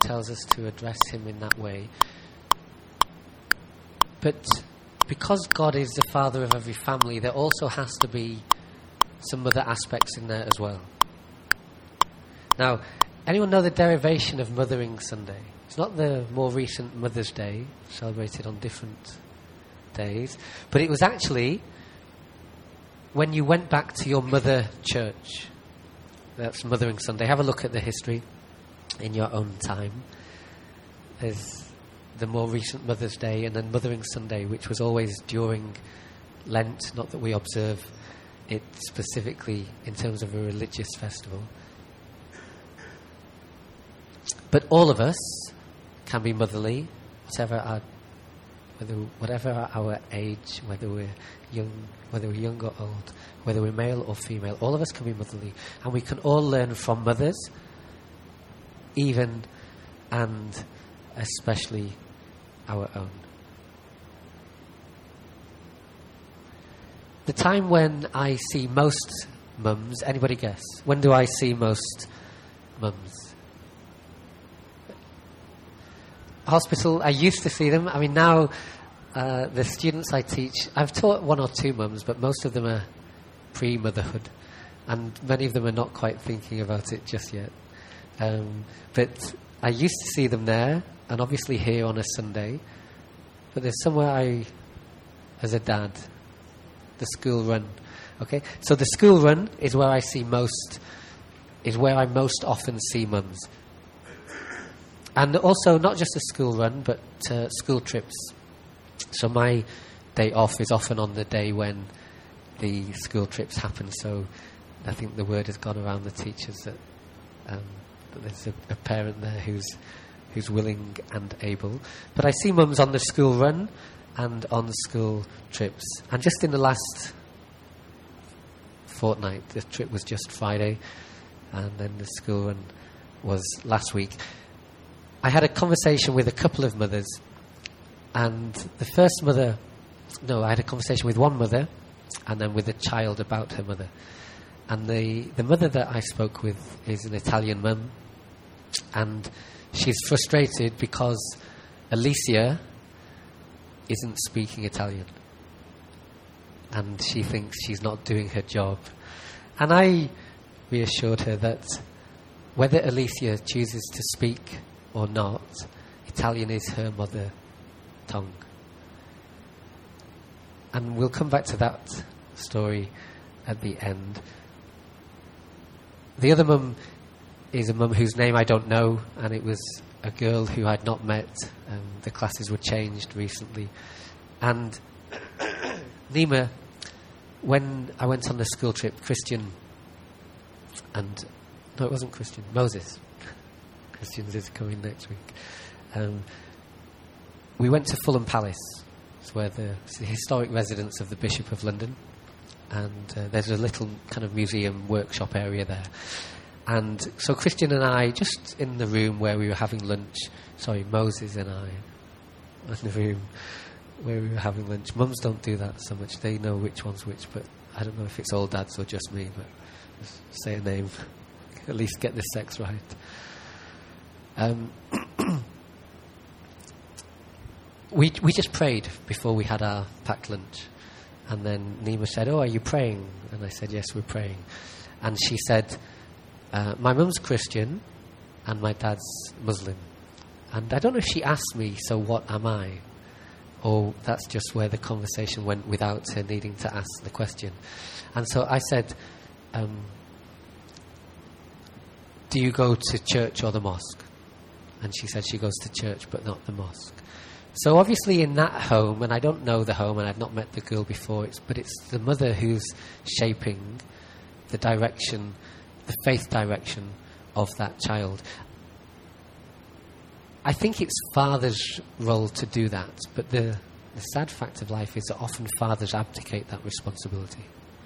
tells us to address him in that way. But because God is the father of every family, there also has to be some other aspects in there as well. Now, anyone know the derivation of Mothering Sunday? It's not the more recent Mother's Day, celebrated on different days, but it was actually when you went back to your mother church. That's Mothering Sunday. Have a look at the history in your own time. There's the more recent Mother's Day and then Mothering Sunday, which was always during Lent, not that we observe it specifically in terms of a religious festival. But all of us can be motherly, whatever our age, whether we're young or old, whether we're male or female, all of us can be motherly, and we can all learn from mothers, even and especially our own. The time when I see most mums, anybody guess? When do I see most mums? Hospital, I used to see them. I mean, now the students I teach, I've taught one or two mums, but most of them are pre-motherhood, and many of them are not quite thinking about it just yet. But I used to see them there, and obviously here on a Sunday. But there's somewhere as a dad, the school run. Okay, so the school run is where I most often see mums. And also, not just a school run, but school trips. So my day off is often on the day when the school trips happen. So I think the word has gone around the teachers that there's a parent there who's willing and able. But I see mums on the school run and on school trips. And just in the last fortnight, the trip was just Friday, and then the school run was last week. I had a conversation with a couple of mothers, and I had a conversation with one mother, and then with a child about her mother. And the mother that I spoke with is an Italian mum, and she's frustrated because Alicia isn't speaking Italian, and she thinks she's not doing her job. And I reassured her that whether Alicia chooses to speak or not, Italian is her mother tongue. And we'll come back to that story at the end. The other mum is a mum whose name I don't know, and it was a girl who I'd not met. The classes were changed recently. And Nima, when I went on the school trip, Moses. Christians is coming next week. We went to Fulham Palace. It's where it's the historic residence of the Bishop of London, and there's a little kind of museum workshop area there. And so Christian and I, just in the room where we were having lunch, Moses and I, in the room where we were having lunch. Mums don't do that so much. They know which one's which, but I don't know if it's all dads or just me, but just say a name. At least get the sex right. We just prayed before we had our packed lunch, and then Nima said, "Oh, are you praying?" And I said, "Yes, we're praying." And she said, "My mum's Christian and my dad's Muslim." And I don't know if she asked me, "So what am I?" Or that's just where the conversation went without her needing to ask the question. And so I said, "Do you go to church or the mosque?" And she said she goes to church but not the mosque. So obviously in that home, and I don't know the home and I've not met the girl before, but it's the mother who's shaping the direction, the faith direction of that child. I think it's father's role to do that, but the sad fact of life is that often fathers abdicate that responsibility.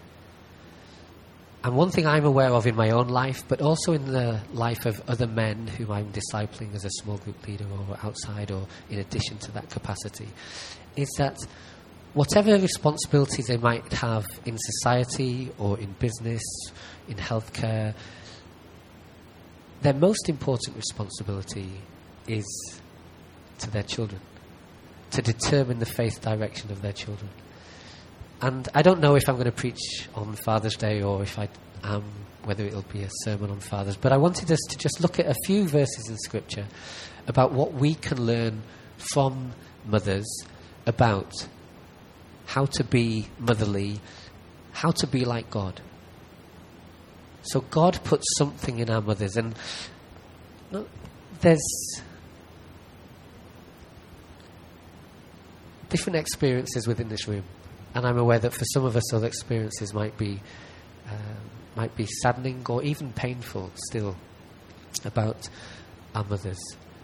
And one thing I'm aware of in my own life, but also in the life of other men who I'm discipling as a small group leader or outside or in addition to that capacity, is that whatever responsibilities they might have in society or in business, in healthcare, their most important responsibility is to their children, to determine the faith direction of their children. And I don't know if I'm going to preach on Father's Day or if I am, whether it'll be a sermon on fathers, but I wanted us to just look at a few verses in Scripture about what we can learn from mothers about how to be motherly, how to be like God. So God puts something in our mothers, and there's different experiences within this room, and I'm aware that for some of us those experiences might be saddening or even painful still about our mothers.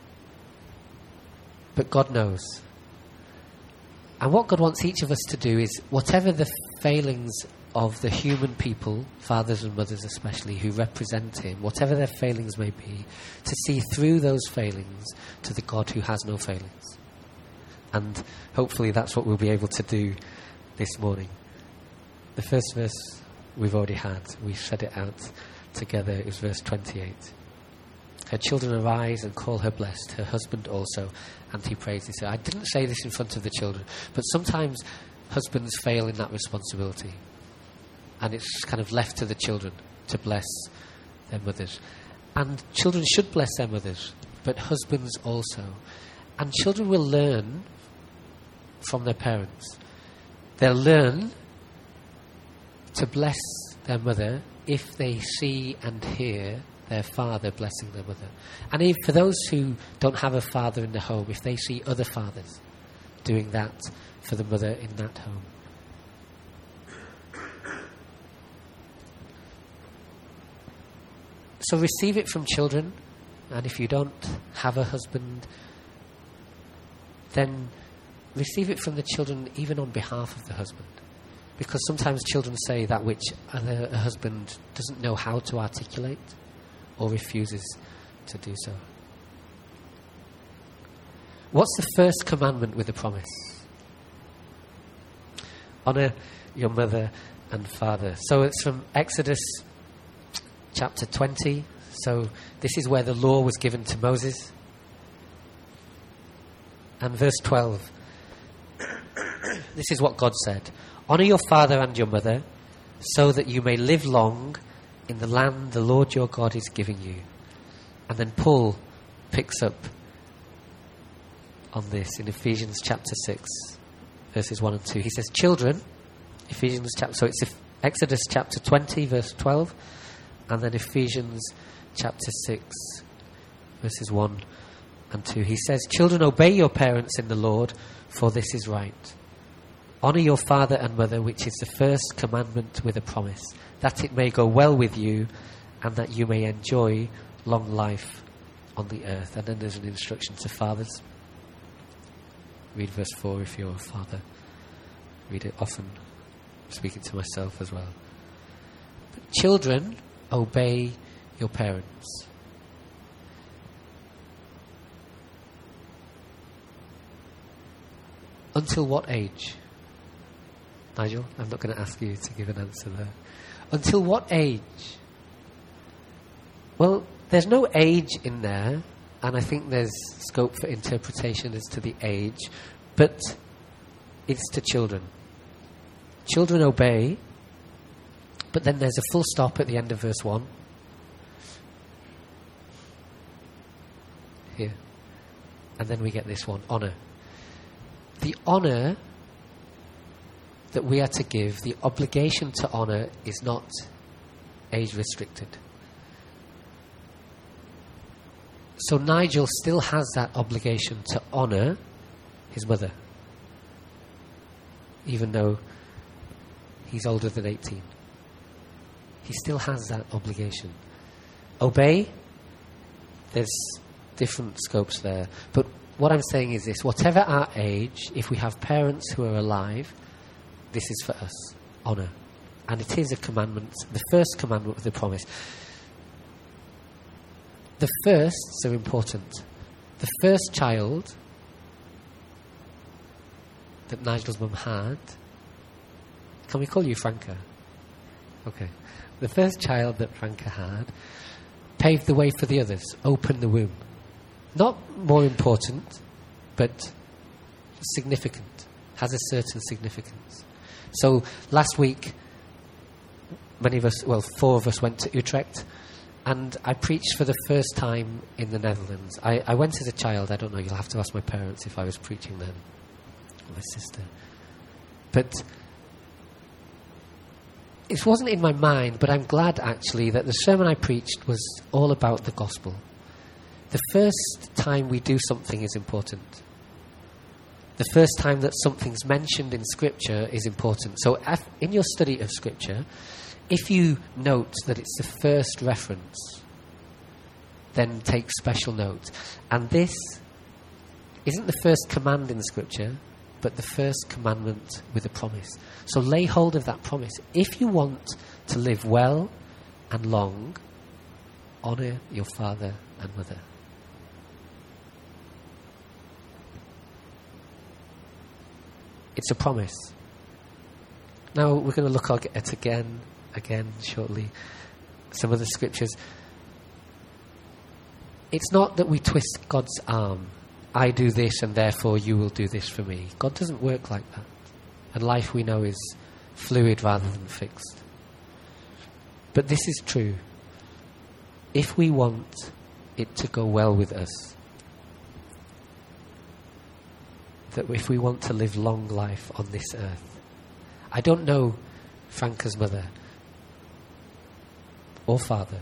But God knows. And what God wants each of us to do is, whatever the failings of the human people, fathers and mothers especially, who represent Him, whatever their failings may be, to see through those failings to the God who has no failings. And hopefully that's what we'll be able to do this morning. The first verse we've already had. We said it out together. It was verse 28. Her children arise and call her blessed, her husband also, and he praises her. I didn't say this in front of the children, but sometimes husbands fail in that responsibility. And it's kind of left to the children to bless their mothers. And children should bless their mothers, but husbands also. And children will learn from their parents. They'll learn to bless their mother if they see and hear their father blessing their mother. And if, for those who don't have a father in the home, if they see other fathers doing that for the mother in that home. So receive it from children, and if you don't have a husband, then receive it from the children even on behalf of the husband. Because sometimes children say that which a husband doesn't know how to articulate or refuses to do so. What's the first commandment with the promise? Honour your mother and father. So it's from Exodus chapter 20. So this is where the law was given to Moses. And verse 12. This is what God said. Honour your father and your mother, so that you may live long in the land the Lord your God is giving you. And then Paul picks up on this in Ephesians chapter 6, verses 1 and 2. He says, children, so it's Exodus chapter 20, verse 12, and then Ephesians chapter 6, verses 1 and 2. He says, children, obey your parents in the Lord, for this is right. Honour your father and mother, which is the first commandment with a promise, that it may go well with you and that you may enjoy long life on the earth. And then there's an instruction to fathers. Read verse 4 if you're a father. Read it often. I'm speaking to myself as well. But children, obey your parents. Until what age? Nigel, I'm not going to ask you to give an answer there. Until what age? Well, there's no age in there, and I think there's scope for interpretation as to the age, but it's to children. Children obey, but then there's a full stop at the end of verse 1. Here. And then we get this one, honour. The honour that we are to give, the obligation to honour, is not age restricted. So Nigel still has that obligation to honour his mother, even though he's older than 18. He still has that obligation. Obey, there's different scopes there. But what I'm saying is this: whatever our age, if we have parents who are alive, this is for us, honour. And it is a commandment, the first commandment with the promise. The firsts are important. The first child that Nigel's mum had, can we call you Franca? Okay. The first child that Franca had paved the way for the others, opened the womb. Not more important, but significant, has a certain significance. So last week, four of us went to Utrecht, and I preached for the first time in the Netherlands. I went as a child. I don't know, you'll have to ask my parents if I was preaching then, or my sister. But it wasn't in my mind, but I'm glad actually that the sermon I preached was all about the gospel. The first time we do something is important. The first time that something's mentioned in Scripture is important. So in your study of Scripture, if you note that it's the first reference, then take special note. And this isn't the first command in Scripture, but the first commandment with a promise. So lay hold of that promise. If you want to live well and long, honour your father and mother. It's a promise. Now we're going to look at again shortly some of the scriptures. It's not that we twist God's arm. I do this and therefore you will do this for me. God doesn't work like that. And life, we know, is fluid rather than fixed. But this is true. If we want it to go well with us, that if we want to live long life on this earth, I don't know Franca's mother or father,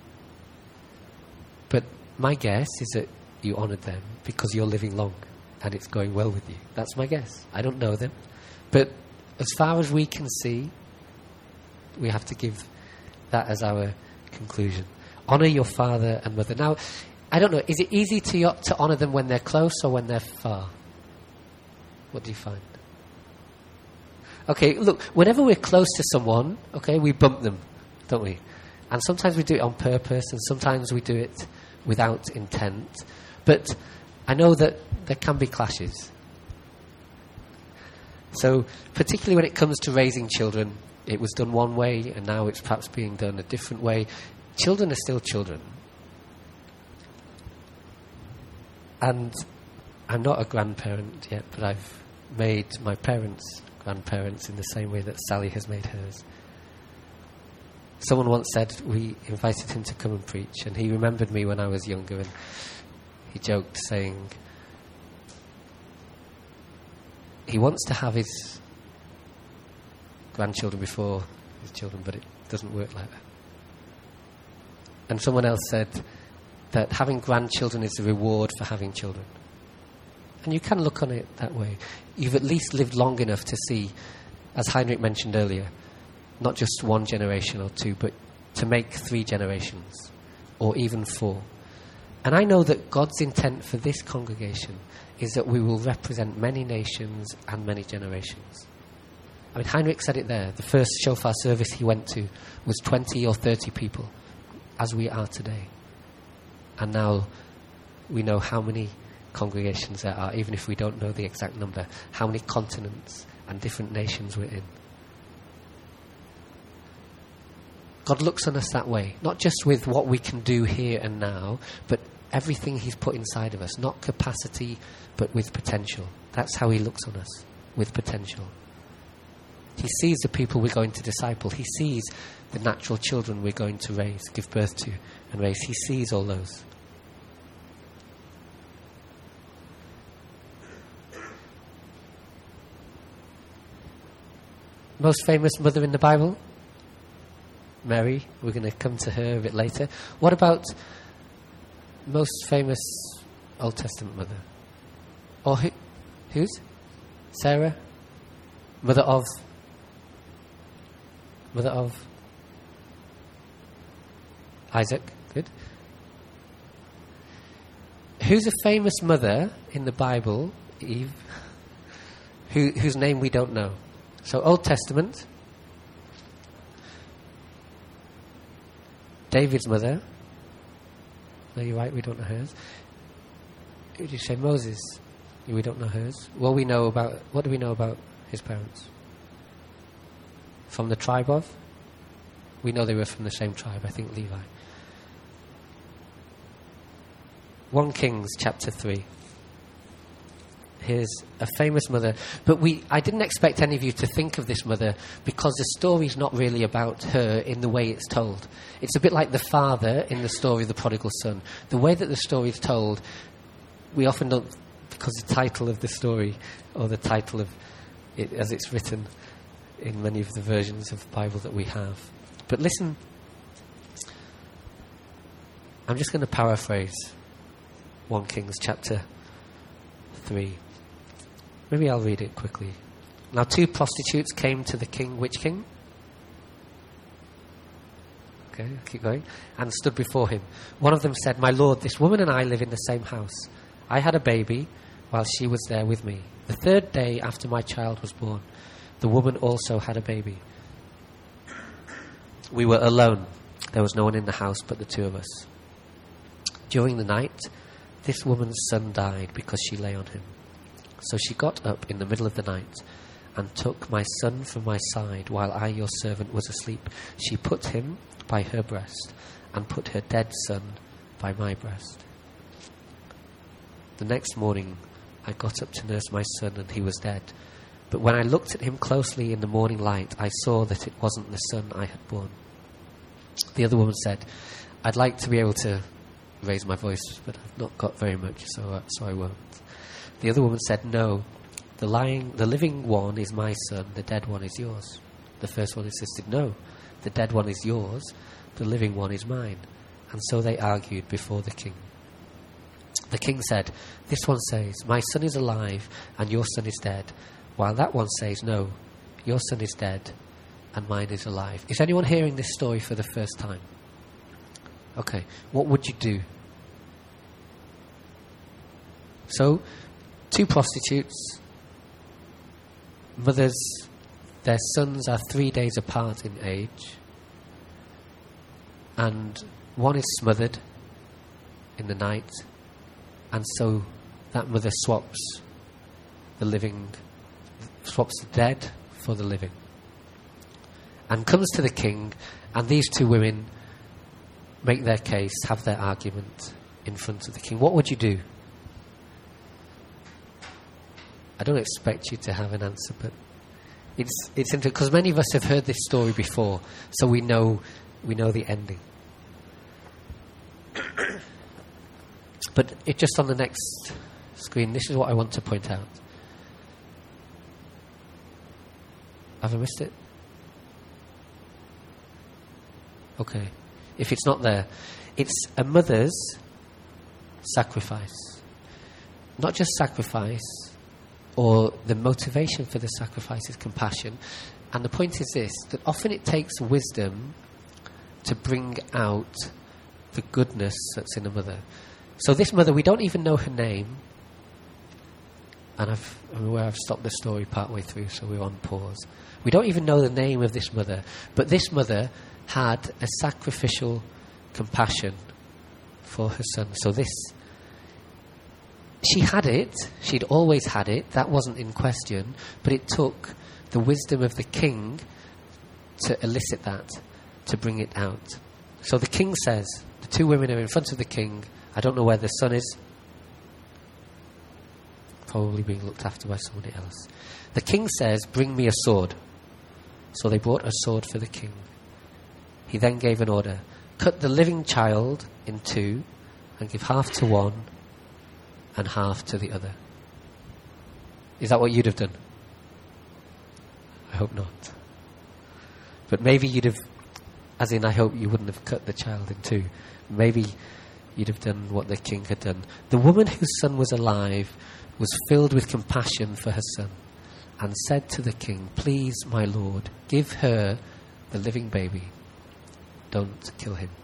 but my guess is that you honoured them because you're living long and it's going well with you. That's my guess. I don't know them, but as far as we can see, we have to give that as our conclusion. Honour your father and mother. Now, I don't know, is it easy to honour them when they're close or when they're far? What do you find? Okay, look, whenever we're close to someone, okay, we bump them, don't we? And sometimes we do it on purpose, and sometimes we do it without intent. But I know that there can be clashes. So, particularly when it comes to raising children, it was done one way, and now it's perhaps being done a different way. Children are still children. And I'm not a grandparent yet, but I've made my parents grandparents in the same way that Sally has made hers. Someone once said we invited him to come and preach, and he remembered me when I was younger, and he joked saying he wants to have his grandchildren before his children, but it doesn't work like that. And someone else said that having grandchildren is the reward for having children. And you can look on it that way. You've at least lived long enough to see, as Heinrich mentioned earlier, not just one generation or two, but to make 3 generations, or even 4. And I know that God's intent for this congregation is that we will represent many nations and many generations. I mean, Heinrich said it there. The first shofar service he went to was 20 or 30 people, as we are today. And now we know how many congregations there are, even if we don't know the exact number, how many continents and different nations we're in. God looks on us that way, not just with what we can do here and now, but everything he's put inside of us, not capacity, but with potential. That's how he looks on us, with potential. He sees the people we're going to disciple. He sees the natural children we're going to raise, give birth to and raise. He sees all those. Most famous mother in the Bible? Mary. We're going to come to her a bit later. What about most famous Old Testament mother? Or whose? Sarah? Mother of Isaac. Good. Who's a famous mother in the Bible, Eve, whose name we don't know? So Old Testament, David's mother. No, you're right, we don't know hers. Who did you say? Moses. We don't know hers. Well, what do we know about his parents? From the tribe of? We know they were from the same tribe, I think Levi. 1 Kings chapter 3. Here's a famous mother. But I didn't expect any of you to think of this mother because the story's not really about her in the way it's told. It's a bit like the father in the story of the prodigal son. The way that the story is told, we often don't, because the title of the story, or the title of it as it's written in many of the versions of the Bible that we have. But listen, I'm just going to paraphrase 1 Kings chapter 3. Maybe I'll read it quickly. Now 2 prostitutes came to the king. Which king? Okay, keep going. And stood before him. One of them said, "My lord, this woman and I live in the same house. I had a baby while she was there with me. The 3rd day after my child was born, the woman also had a baby. We were alone. There was no one in the house but the 2 of us. During the night, this woman's son died because she lay on him. So she got up in the middle of the night and took my son from my side while I, your servant, was asleep. She put him by her breast and put her dead son by my breast. The next morning, I got up to nurse my son and he was dead. But when I looked at him closely in the morning light, I saw that it wasn't the son I had born." The other woman said, "I'd like to be able to raise my voice, but I've not got very much, so I won't." The other woman said, "No, the living one is my son, the dead one is yours." The first one insisted, "No, the dead one is yours, the living one is mine." And so they argued before the king. The king said, "This one says, 'My son is alive and your son is dead,' while that one says, 'No, your son is dead and mine is alive.'" Is anyone hearing this story for the first time? Okay, what would you do? So, 2 prostitutes, mothers, their sons are 3 days apart in age, and one is smothered in the night, and so that mother swaps the dead for the living, and comes to the king, and these 2 women make their case, have their argument in front of the king. What would you do? I don't expect you to have an answer, but it's interesting because many of us have heard this story before, so we know the ending. But just on the next screen, this is what I want to point out. Have I missed it? Okay. If it's not there, it's a mother's sacrifice. Not just sacrifice, or the motivation for the sacrifice is compassion. And the point is this, that often it takes wisdom to bring out the goodness that's in a mother. So this mother, we don't even know her name. And I'm aware I've stopped the story partway through, so we're on pause. We don't even know the name of this mother. But this mother had a sacrificial compassion for her son. So she had it. She'd always had it. That wasn't in question. But it took the wisdom of the king to elicit that, to bring it out. So the king says, the 2 women are in front of the king. I don't know where the son is. Probably being looked after by somebody else. The king says, "Bring me a sword." So they brought a sword for the king. He then gave an order. "Cut the living child in 2 and give half to one and half to the other." Is that what you'd have done? I hope not. But maybe you'd have, as in I hope you wouldn't have cut the child in 2. Maybe you'd have done what the king had done. The woman whose son was alive was filled with compassion for her son and said to the king, "Please, my lord, give her the living baby. Don't kill him."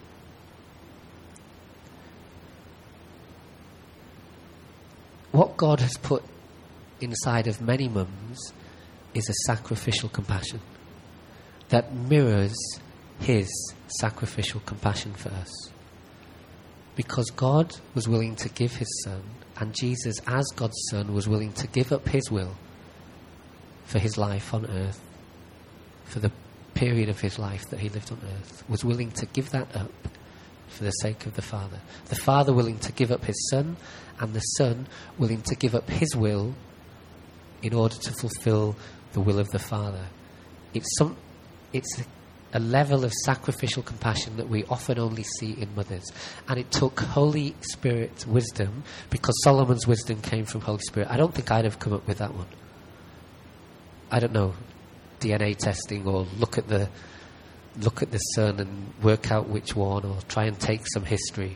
What God has put inside of many mums is a sacrificial compassion that mirrors his sacrificial compassion for us. Because God was willing to give his son, and Jesus, as God's son, was willing to give up his will for his life on earth, for the period of his life that he lived on earth, was willing to give that up for the sake of the Father. The Father willing to give up his Son, and the Son willing to give up his will in order to fulfill the will of the Father. It's a level of sacrificial compassion that we often only see in mothers. And it took Holy Spirit wisdom, because Solomon's wisdom came from Holy Spirit. I don't think I'd have come up with that one. I don't know, DNA testing, or look at the Son and work out which one, or try and take some history.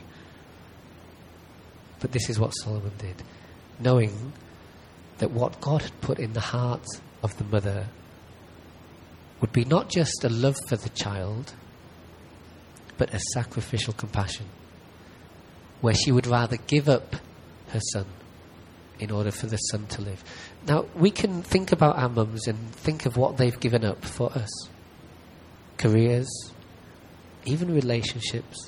But this is what Solomon did, knowing that what God had put in the heart of the mother would be not just a love for the child, but a sacrificial compassion, where she would rather give up her son in order for the son to live. Now, we can think about our mums and think of what they've given up for us. Careers, even relationships.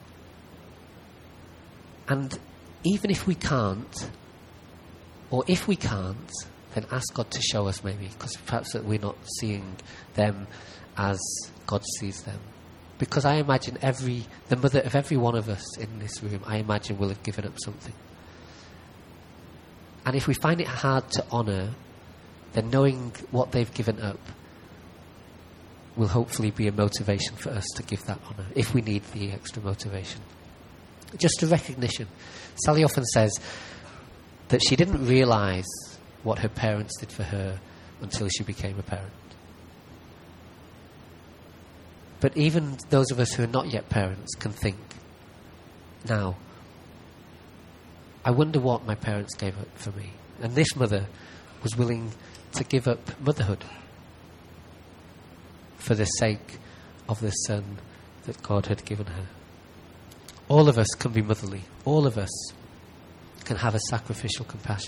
And even if we can't, or if we can't, then ask God to show us maybe, because perhaps that we're not seeing them as God sees them. Because I imagine the mother of every one of us in this room, I imagine, will have given up something. And if we find it hard to honour, then knowing what they've given up will hopefully be a motivation for us to give that honour, if we need the extra motivation. Just a recognition. Sally often says that she didn't realise what her parents did for her until she became a parent. But even those of us who are not yet parents can think, now, I wonder what my parents gave up for me. And this mother was willing to give up motherhood for the sake of the son that God had given her. All of us can be motherly. All of us can have a sacrificial compassion.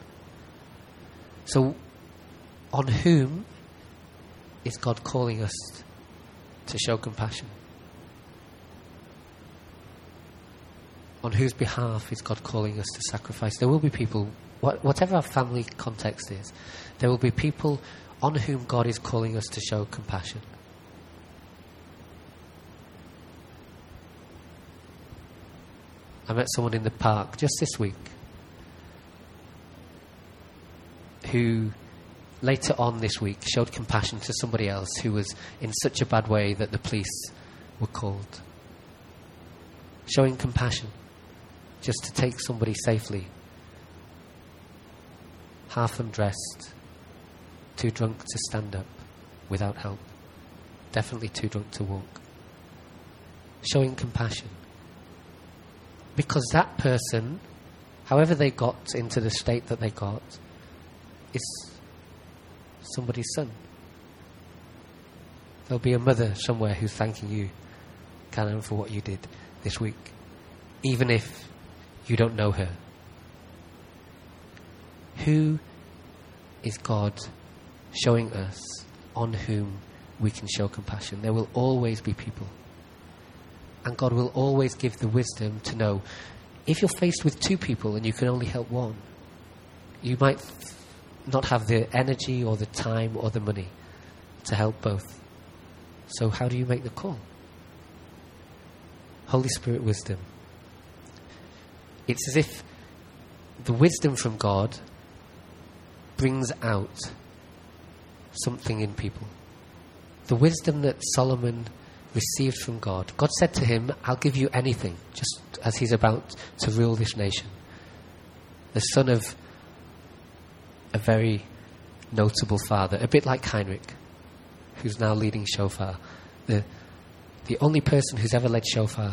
So, on whom is God calling us to show compassion? On whose behalf is God calling us to sacrifice? There will be people, whatever our family context is, there will be people on whom God is calling us to show compassion. I met someone in the park just this week who later on this week showed compassion to somebody else who was in such a bad way that the police were called. Showing compassion just to take somebody safely, half undressed, too drunk to stand up without help, definitely too drunk to walk. Showing compassion. Because that person, however they got into the state that they got, is somebody's son. There'll be a mother somewhere who's thanking you, Canon, for what you did this week, even if you don't know her. Who is God showing us on whom we can show compassion? There will always be people. And God will always give the wisdom to know, if you're faced with two people and you can only help one, you might not have the energy or the time or the money to help both. So how do you make the call? Holy Spirit wisdom. It's as if the wisdom from God brings out something in people. The wisdom that Solomon received from God. God said to him, I'll give you anything, just as he's about to rule this nation. The son of a very notable father, a bit like Heinrich, who's now leading Shofar. The only person who's ever led Shofar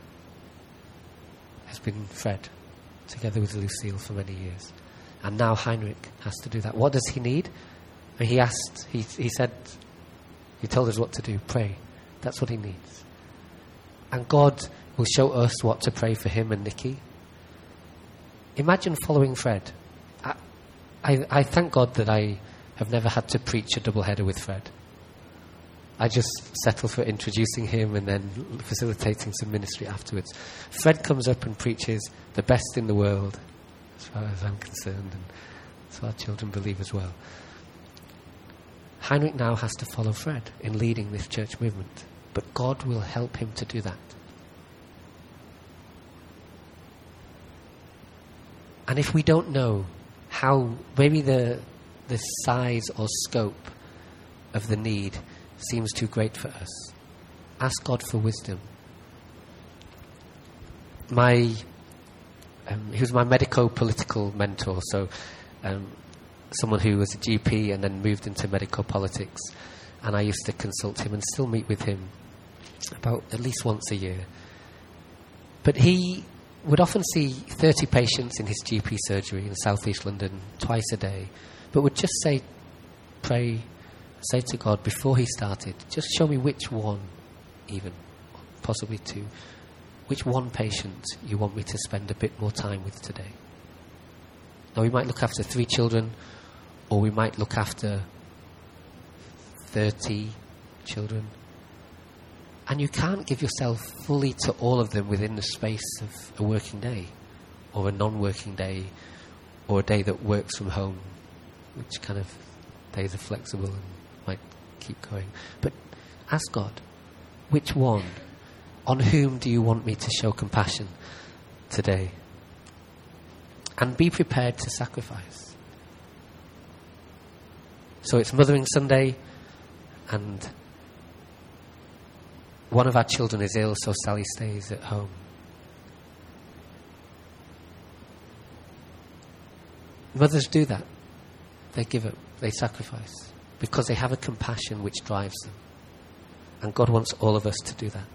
has been Fred, together with Lucille for many years. And now Heinrich has to do that. What does he need? And he said, he told us what to do, pray. That's what he needs. And God will show us what to pray for him and Nikki. Imagine following Fred. I thank God that I have never had to preach a double-header with Fred. I just settle for introducing him and then facilitating some ministry afterwards. Fred comes up and preaches the best in the world, as far as I'm concerned, and so our children believe as well. Heinrich now has to follow Fred in leading this church movement, but God will help him to do that. And if we don't know how, maybe the size or scope of the need seems too great for us, ask God for wisdom. He was my medico-political mentor, so someone who was a GP and then moved into medical politics, and I used to consult him and still meet with him about at least once a year. But he would often see 30 patients in his GP surgery in South East London twice a day, but would just say to God before he started, just show me which one, even, possibly two, which one patient you want me to spend a bit more time with today. Now we might look after 3 children, or we might look after 30 children. And you can't give yourself fully to all of them within the space of a working day, or a non-working day, or a day that works from home, which kind of days are flexible and might keep going. But ask God, which one, on whom do you want me to show compassion today? And be prepared to sacrifice. So it's Mothering Sunday, and one of our children is ill, so Sally stays at home. Mothers do that. They give up, they sacrifice, because they have a compassion which drives them. And God wants all of us to do that.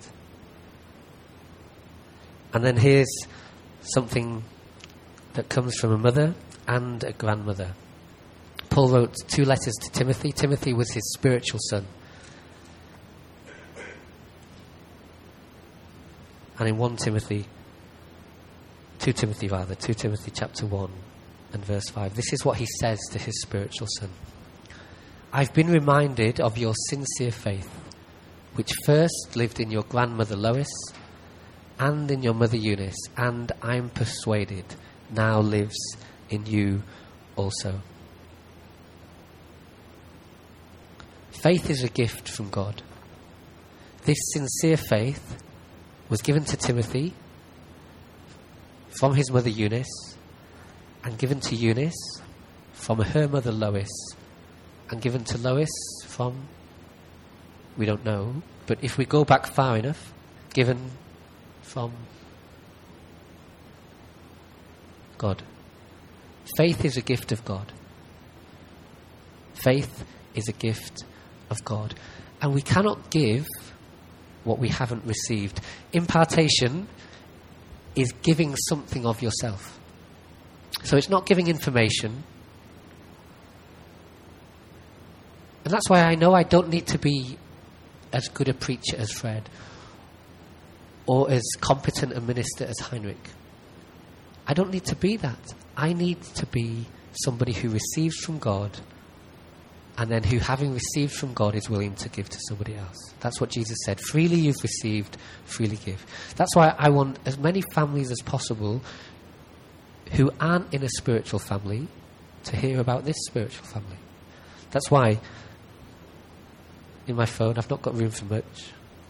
And then here's something that comes from a mother and a grandmother. Paul wrote 2 letters to Timothy. Timothy was his spiritual son. And in 2 Timothy chapter 1 and verse 5, this is what he says to his spiritual son. I've been reminded of your sincere faith, which first lived in your grandmother Lois and in your mother Eunice, and I'm persuaded now lives in you also. Faith is a gift from God. This sincere faith was given to Timothy from his mother Eunice, and given to Eunice from her mother Lois, and given to Lois from, we don't know, but if we go back far enough, given from God. Faith is a gift of God. Faith is a gift of God. And we cannot give what we haven't received. Impartation is giving something of yourself. So it's not giving information. And that's why I know I don't need to be as good a preacher as Fred, or as competent a minister as Heinrich. I don't need to be that. I need to be somebody who receives from God, and then who, having received from God, is willing to give to somebody else. That's what Jesus said. Freely you've received, freely give. That's why I want as many families as possible who aren't in a spiritual family to hear about this spiritual family. That's why in my phone I've not got room for much.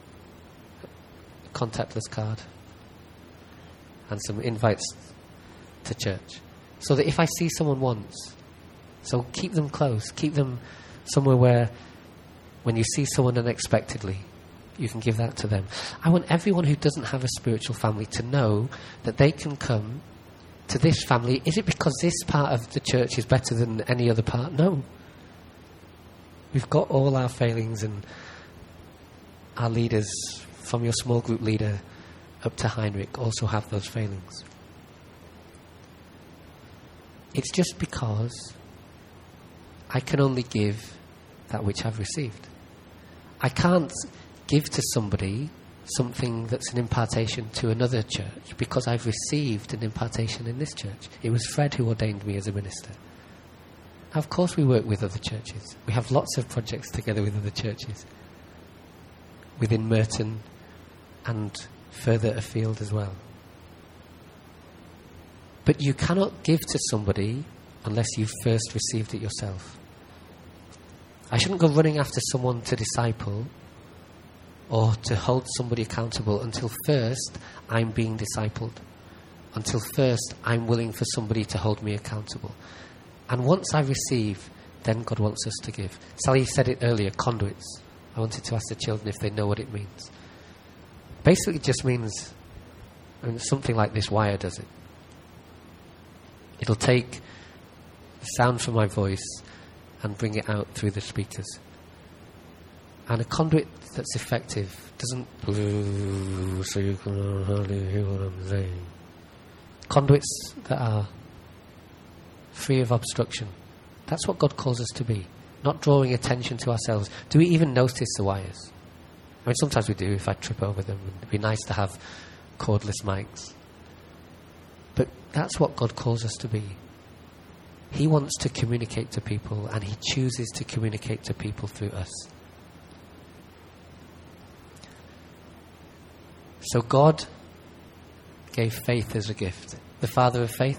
A contactless card and some invites to church, so that if I see someone once, so keep them close, keep them somewhere where when you see someone unexpectedly, you can give that to them. I want everyone who doesn't have a spiritual family to know that they can come to this family. Is it because this part of the church is better than any other part? No. We've got all our failings, and our leaders, from your small group leader up to Heinrich, also have those failings. It's just because I can only give that which I've received. I can't give to somebody something that's an impartation to another church because I've received an impartation in this church. It was Fred who ordained me as a minister. Of course we work with other churches. We have lots of projects together with other churches, within Merton and further afield as well. But you cannot give to somebody unless you've first received it yourself. I shouldn't go running after someone to disciple or to hold somebody accountable until first I'm being discipled, until first I'm willing for somebody to hold me accountable. And once I receive, then God wants us to give. Sally said it earlier, conduits. I wanted to ask the children if they know what it means. Basically, it just means, something like this wire does it. It'll take the sound from my voice and bring it out through the speakers. And a conduit that's effective doesn't so you can hardly hear what I'm saying. Conduits that are free of obstruction. That's what God calls us to be. Not drawing attention to ourselves. Do we even notice the wires? I mean, sometimes we do if I trip over them. It'd be nice to have cordless mics. But that's what God calls us to be. He wants to communicate to people, and He chooses to communicate to people through us. So God gave faith as a gift. The father of faith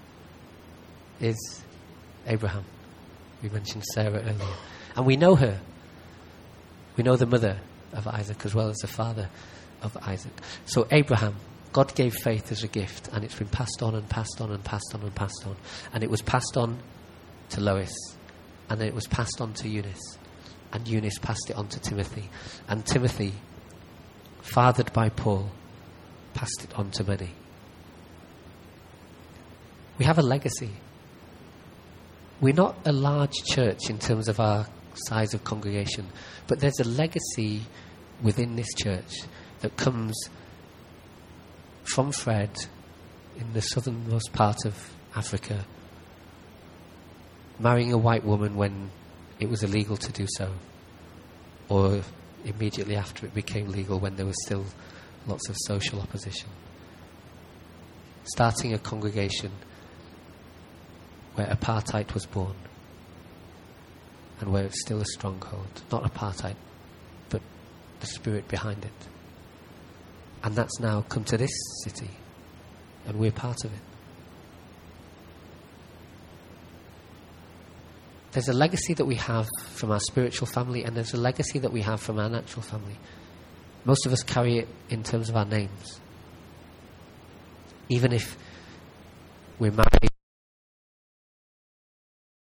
is Abraham. We mentioned Sarah earlier. And we know her. We know the mother of Isaac as well as the father of Isaac. So Abraham, God gave faith as a gift, and it's been passed on and passed on and passed on and passed on. And it was passed on to Lois, and then it was passed on to Eunice, and Eunice passed it on to Timothy. And Timothy, fathered by Paul, passed it on to many. We have a legacy. We're not a large church in terms of our size of congregation, but there's a legacy within this church that comes from Fred in the southernmost part of Africa, marrying a white woman when it was illegal to do so, or immediately after it became legal when there was still lots of social opposition. Starting a congregation where apartheid was born and where it's still a stronghold. Not apartheid, but the spirit behind it. And that's now come to this city, and we're part of it. There's a legacy that we have from our spiritual family, and there's a legacy that we have from our natural family. Most of us carry it in terms of our names. Even if we're married